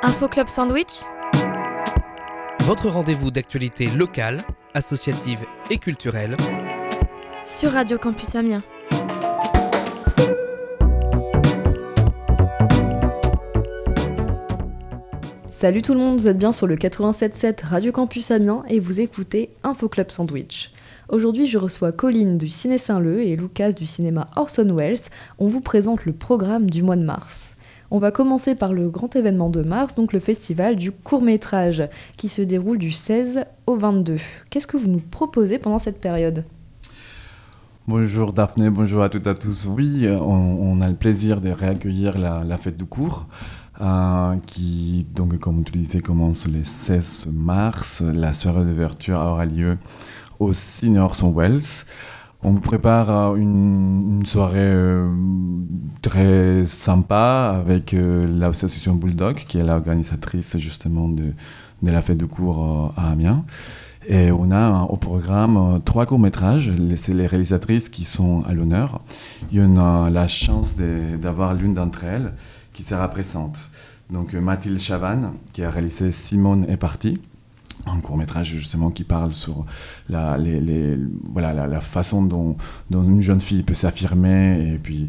Info Club Sandwich, votre rendez-vous d'actualité locale, associative et culturelle sur Radio Campus Amiens. Salut tout le monde, vous êtes bien sur le 87.7 Radio Campus Amiens et vous écoutez Info Club Sandwich. Aujourd'hui, je reçois Colline du Ciné Saint-Leu et Lucas du cinéma Orson Welles. On vous présente le programme du mois de mars. On va commencer par le grand événement de mars, donc le festival du court-métrage, qui se déroule du 16 au 22. Qu'est-ce que vous nous proposez pendant cette période ? Bonjour Daphné, bonjour à toutes et à tous. Oui, on a le plaisir de réaccueillir la fête du court, qui, donc, comme tu disais, commence le 16 mars. La soirée d'ouverture aura lieu au Ciné Orson Welles. On vous prépare une soirée très sympa avec l'association Bulldog, qui est l'organisatrice justement de la fête de cours à Amiens. Et on a au programme 3 courts-métrages. C'est les réalisatrices qui sont à l'honneur. Il y en a la chance d'avoir l'une d'entre elles qui sera présente. Donc Mathilde Chavannes, qui a réalisé Simone est partie. Un court-métrage justement qui parle sur la façon dont une jeune fille peut s'affirmer et puis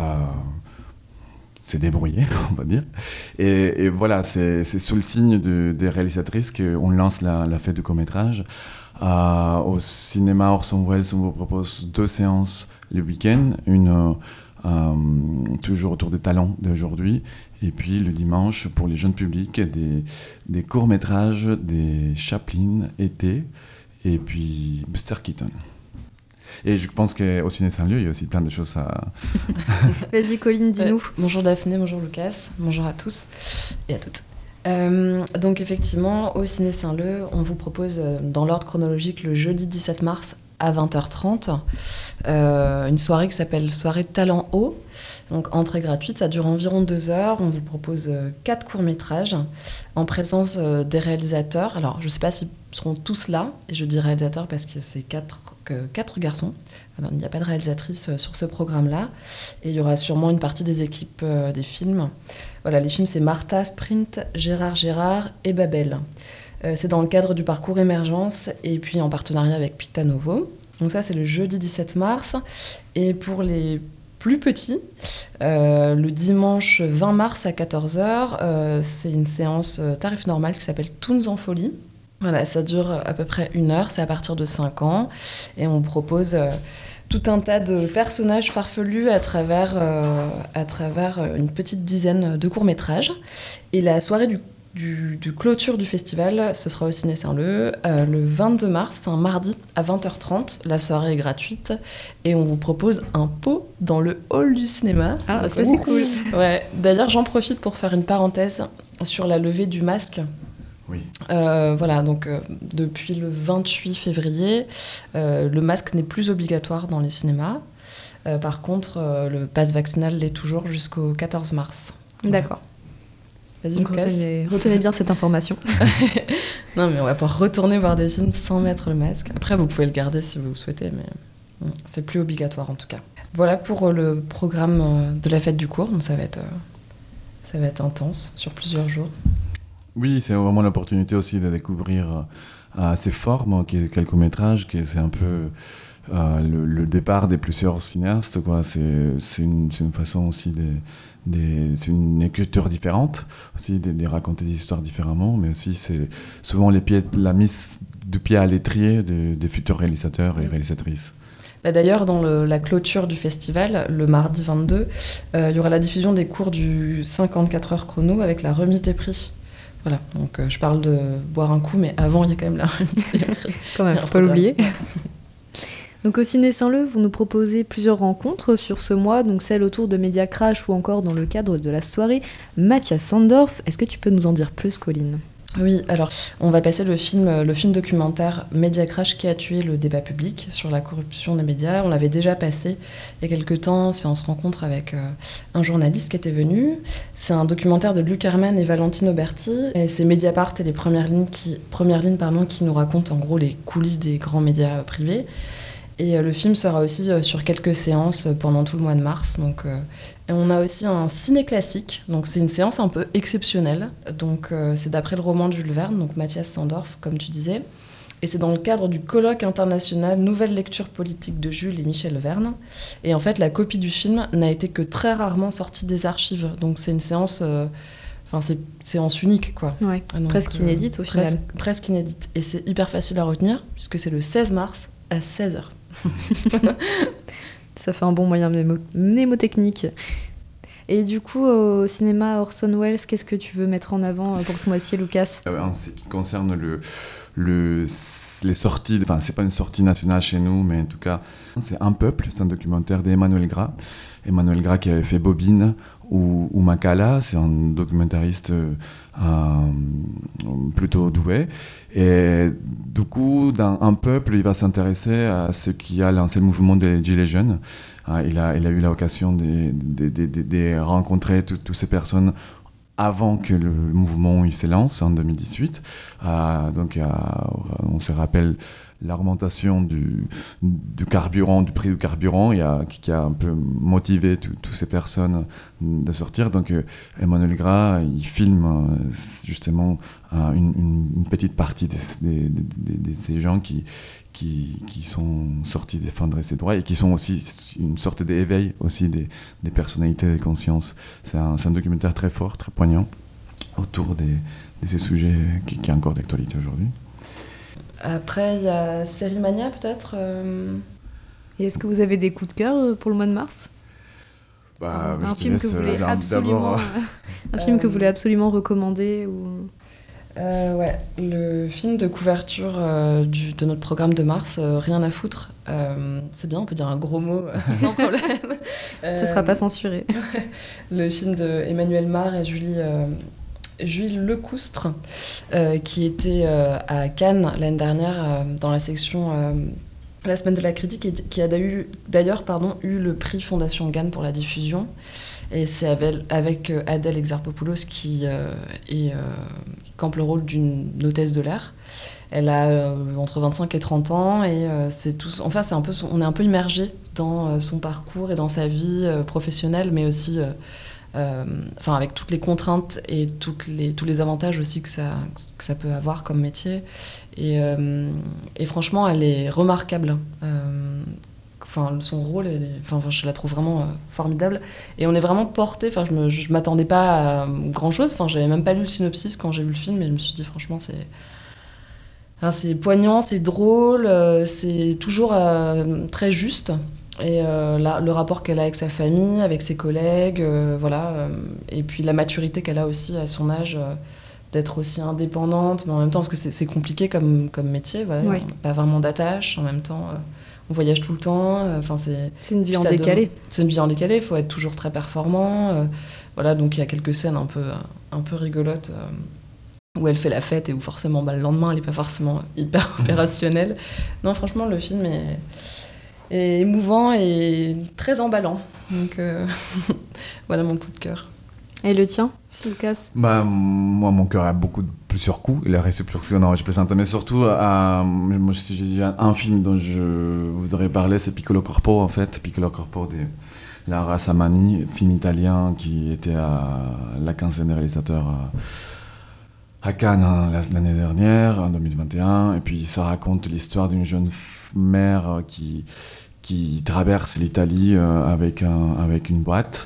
se débrouiller, on va dire. Et voilà, c'est sous le signe des réalisatrices qu'on lance la fête du court-métrage. Au cinéma Orson Welles, on vous propose 2 séances le week-end, une toujours autour des talents d'aujourd'hui, et puis le dimanche pour les jeunes publics des courts-métrages des Chaplin été et puis Buster Keaton. Et je pense qu'au Ciné Saint-Leu, il y a aussi plein de choses à... Vas-y Colline, dis-nous. Bonjour Daphné, bonjour Lucas, bonjour à tous et à toutes. Donc effectivement, au Ciné Saint-Leu, on vous propose dans l'ordre chronologique le jeudi 17 mars à 20h30, une soirée qui s'appelle Soirée Talent Haut. Donc entrée gratuite, ça dure environ 2 heures. On vous propose 4 courts-métrages en présence des réalisateurs. Alors je ne sais pas s'ils seront tous là, et je dis réalisateurs parce que c'est 4 garçons. Alors, il n'y a pas de réalisatrice sur ce programme-là. Et il y aura sûrement une partie des équipes des films. Voilà, les films, c'est Martha, Sprint, Gérard et Babel. C'est dans le cadre du parcours Émergence et puis en partenariat avec Picta Novo. Donc ça, c'est le jeudi 17 mars. Et pour les plus petits, le dimanche 20 mars à 14h, c'est une séance tarif normal qui s'appelle Toons en folie. Voilà, ça dure à peu près 1 heure, c'est à partir de 5 ans. Et on propose tout un tas de personnages farfelus à travers une petite dizaine de courts-métrages. Et la soirée du clôture du festival, ce sera au Ciné Saint-Leu, le 22 mars, un mardi à 20h30. La soirée est gratuite et on vous propose un pot dans le hall du cinéma. Ah, ça c'est cool. Ouais. D'ailleurs, j'en profite pour faire une parenthèse sur la levée du masque. Oui. Voilà, donc depuis le 28 février, le masque n'est plus obligatoire dans les cinémas. Par contre, le pass vaccinal l'est toujours jusqu'au 14 mars. D'accord. Vas-y, donc retenez bien cette information. Non, mais on va pouvoir retourner voir des films sans mettre le masque. Après, vous pouvez le garder si vous le souhaitez, mais c'est plus obligatoire en tout cas. Voilà pour le programme de la fête du court. Donc ça va être intense sur plusieurs jours. Oui, c'est vraiment l'opportunité aussi de découvrir ces formes, quelques courts-métrages, c'est un peu le départ des plusieurs cinéastes, quoi. C'est une façon aussi c'est une écriture différente, aussi de raconter des histoires différemment, mais aussi c'est souvent la mise du pied à l'étrier des futurs réalisateurs et réalisatrices. D'ailleurs, dans la clôture du festival, le mardi 22, il y aura la diffusion des cours du 54 heures chrono avec la remise des prix. Voilà, donc je parle de boire un coup, mais avant, il y a quand même la remise des prix. Quand même, faut pas l'oublier. Donc au Ciné Saint-Leu, vous nous proposez plusieurs rencontres sur ce mois, donc celle autour de Media Crash ou encore dans le cadre de la soirée Mathias Sandorf. Est-ce que tu peux nous en dire plus, Colline ? Oui, alors on va passer le film documentaire Media Crash qui a tué le débat public sur la corruption des médias. On l'avait déjà passé il y a quelques temps, c'est en se rencontre avec un journaliste qui était venu. C'est un documentaire de Luc Herman et Valentine Auberti. Et c'est Mediapart et les premières lignes qui nous racontent en gros les coulisses des grands médias privés. Et le film sera aussi sur quelques séances pendant tout le mois de mars. Donc, et on a aussi un ciné classique, donc c'est une séance un peu exceptionnelle. Donc c'est d'après le roman de Jules Verne, donc Mathias Sandorf, comme tu disais. Et c'est dans le cadre du colloque international Nouvelle lecture politique de Jules et Michel Verne. Et en fait, la copie du film n'a été que très rarement sortie des archives. Donc c'est une séance, c'est séance unique, quoi. Ouais, donc, presque inédite au final. Presque inédite. Et c'est hyper facile à retenir, puisque c'est le 16 mars à 16h. Ça fait un bon moyen mnémotechnique. Et du coup, au cinéma Orson Welles, qu'est-ce que tu veux mettre en avant pour ce mois-ci, Lucas ? En ce qui concerne les sorties, enfin c'est pas une sortie nationale chez nous, mais en tout cas c'est Un peuple, c'est un documentaire d'Emmanuel Gras. Emmanuel Gras qui avait fait Bobine ou Makala, c'est un documentariste plutôt doué. Et du coup, dans Un peuple, il va s'intéresser à ce qui a lancé le mouvement des Gilets jaunes. Il a eu l'occasion de rencontrer toutes ces personnes avant que le mouvement il se lance en 2018. Donc on se rappelle l'augmentation du carburant, du prix du carburant, qui a un peu motivé toutes ces personnes de sortir. Donc Emmanuel Gras, il filme justement une petite partie de ces gens qui sont sortis défendre ces droits et qui sont aussi une sorte d'éveil aussi des personnalités, des consciences. C'est un documentaire très fort, très poignant autour de ces sujets qui est encore d'actualité aujourd'hui. Après, il y a Série Mania, peut-être. Et est-ce que vous avez des coups de cœur pour le mois de mars ? Un film que vous voulez absolument, un film que vous voulez absolument recommander ou... Ouais, le film de couverture de notre programme de mars, Rien à foutre. C'est bien, on peut dire un gros mot sans problème. Ça sera pas censuré. Le film de Emmanuel Mar et Jules Lecoustre, qui était à Cannes l'année dernière dans la section La Semaine de la Critique, et qui a d'ailleurs eu le prix Fondation Cannes pour la diffusion. Et c'est avec Adèle Exarchopoulos qui campe le rôle d'une hôtesse de l'air. Elle a entre 25 et 30 ans et on est un peu immergé dans son parcours et dans sa vie professionnelle, mais aussi avec toutes les contraintes et tous les avantages aussi que ça peut avoir comme métier. Et franchement, elle est remarquable. Son rôle, je la trouve vraiment formidable. Et on est vraiment porté. Je m'attendais pas à grand-chose. J'avais même pas lu le synopsis quand j'ai vu le film, et je me suis dit, franchement, c'est poignant, c'est drôle, c'est toujours très juste. Et le rapport qu'elle a avec sa famille, avec ses collègues, et puis la maturité qu'elle a aussi à son âge, d'être aussi indépendante, mais en même temps, parce que c'est compliqué comme métier, voilà, ouais. Pas vraiment d'attache, en même temps... on voyage tout le temps. C'est une vie en décalé. C'est une vie en décalé, il faut être toujours très performant. Donc il y a quelques scènes un peu rigolotes où elle fait la fête et où forcément le lendemain elle n'est pas forcément hyper opérationnelle. Non, franchement, le film est émouvant et très emballant. Donc voilà mon coup de cœur. Et le tien, Lucas ? Moi, mon cœur a beaucoup plusieurs coups. Il reste plusieurs non, je plaisante. Mais surtout, moi, j'ai déjà un film dont je voudrais parler, c'est Piccolo Corpo, en fait. Piccolo Corpo de Lara Samani, film italien qui était à la 15e réalisateur à Cannes l'année dernière, en 2021. Et puis, ça raconte l'histoire d'une jeune mère qui traverse l'Italie avec une boîte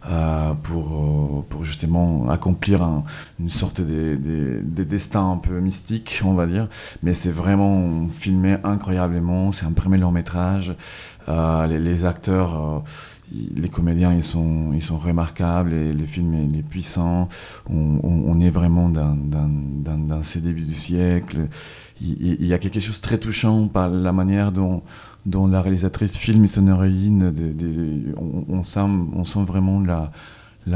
pour justement accomplir une sorte de destin un peu mystique, on va dire. Mais c'est vraiment filmé incroyablement. C'est un premier long métrage. Les acteurs, les comédiens, ils sont remarquables. Et le film est puissant. On est vraiment dans ces débuts du siècle. Il y a quelque chose de très touchant par la manière dont la réalisatrice filme son héroïne. On sent vraiment je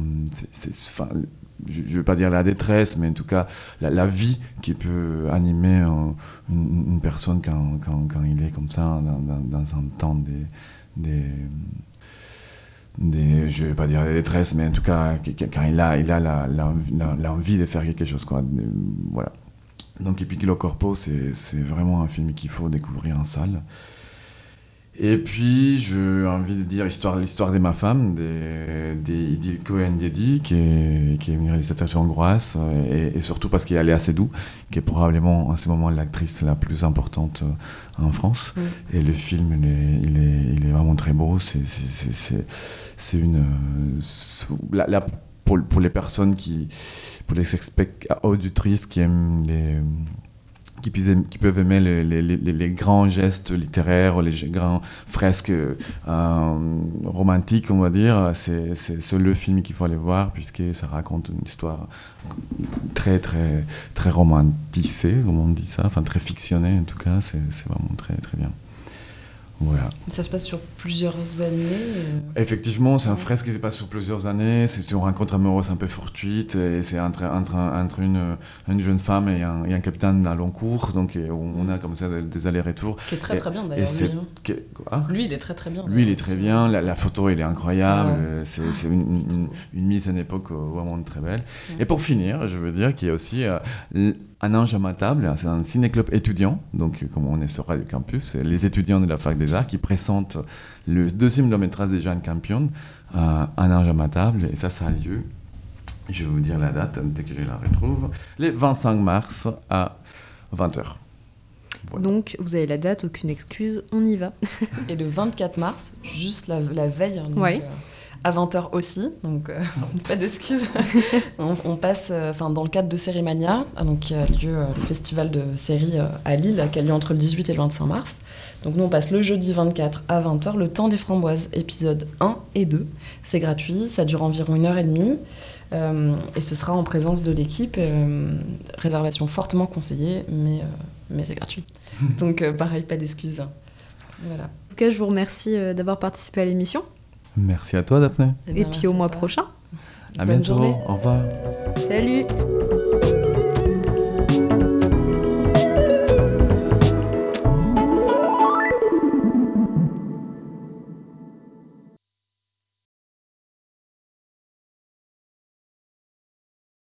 ne veux pas dire la détresse, mais en tout cas la vie qui peut animer une personne quand il est comme ça dans un temps je ne vais pas dire la détresse, mais en tout cas quand il a l'envie de faire quelque chose, quoi. Donc Piccolo Corpo, c'est vraiment un film qu'il faut découvrir en salle. Et puis, j'ai envie de dire l'histoire de ma femme, d'Idil Cohen-Diedi, qui est une réalisatrice hongroise, et surtout parce qu'il y a Léa Seydoux, qui est probablement en ce moment l'actrice la plus importante en France. Et le film, il est vraiment très beau. C'est une... pour les personnes pour les auditrices qui aiment qui peuvent aimer les grands gestes littéraires ou les grands fresques romantiques, on va dire, c'est le film qu'il faut aller voir, puisque ça raconte une histoire très, très, très romantisée, comme on dit ça, enfin très fictionnée en tout cas, c'est vraiment très, très bien. Voilà. Ça se passe sur plusieurs années Effectivement, c'est un fresque qui se passe sur plusieurs années. C'est une rencontre amoureuse un peu fortuite. Et c'est entre une jeune femme et un capitaine à long cours. Donc on a comme ça des allers-retours. Qui est très très bien d'ailleurs. Lui, il est très très bien. Lui, il est très bien. La photo, elle est incroyable. Ouais. C'est une mise en époque vraiment très belle. Et pour finir, je veux dire qu'il y a aussi... Un ange à ma table, c'est un ciné-club étudiant, donc comme on est sur Radio Campus, c'est les étudiants de la Fac des Arts qui présentent le 2e long-métrage de Jeanne Campion, Un ange à ma table, et ça a lieu, je vais vous dire la date dès que je la retrouve, le 25 mars à 20h. Voilà. Donc vous avez la date, aucune excuse, on y va. Et le 24 mars, juste la veille, donc, ouais. À 20h aussi, donc pas d'excuses. on passe dans le cadre de Sérimania, donc qui a lieu le festival de séries à Lille, qui a lieu entre le 18 et le 25 mars. Donc nous on passe le jeudi 24 à 20h, le temps des framboises, épisodes 1 et 2. C'est gratuit, ça dure environ 1h30 et ce sera en présence de l'équipe. Réservation fortement conseillée, mais c'est gratuit. Donc pareil, pas d'excuses. Voilà. En tout cas, je vous remercie d'avoir participé à l'émission. Merci à toi, Daphné. Et puis au mois prochain. À bientôt. Journée. Au revoir. Salut.